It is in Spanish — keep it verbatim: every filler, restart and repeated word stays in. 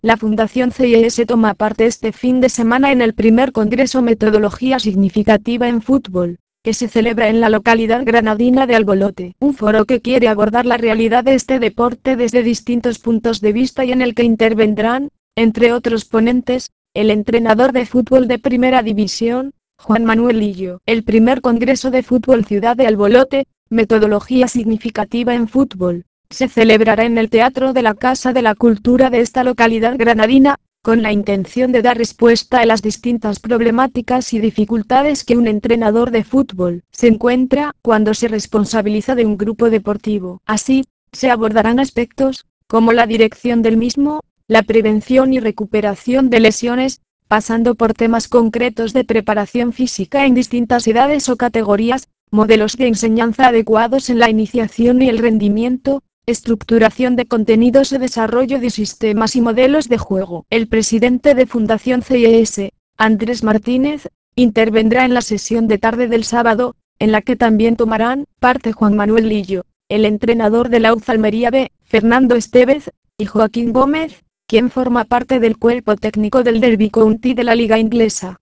La Fundación C I S toma parte este fin de semana en el primer Congreso Metodología Significativa en Fútbol, que se celebra en la localidad granadina de Albolote. Un foro que quiere abordar la realidad de este deporte desde distintos puntos de vista y en el que intervendrán, entre otros ponentes, el entrenador de fútbol de Primera División, Juan Manuel Lillo. El primer Congreso de Fútbol Ciudad de Albolote, Metodología Significativa en Fútbol, se celebrará en el Teatro de la Casa de la Cultura de esta localidad granadina, con la intención de dar respuesta a las distintas problemáticas y dificultades que un entrenador de fútbol se encuentra cuando se responsabiliza de un grupo deportivo. Así, se abordarán aspectos, como la dirección del mismo, la prevención y recuperación de lesiones, pasando por temas concretos de preparación física en distintas edades o categorías, modelos de enseñanza adecuados en la iniciación y el rendimiento, estructuración de contenidos y desarrollo de sistemas y modelos de juego. El presidente de Fundación C I S, Andrés Martínez, intervendrá en la sesión de tarde del sábado, en la que también tomarán parte Juan Manuel Lillo, el entrenador de la U Z Almería B, Fernando Estevez, y Joaquín Gómez, quien forma parte del cuerpo técnico del Derby County de la Liga Inglesa.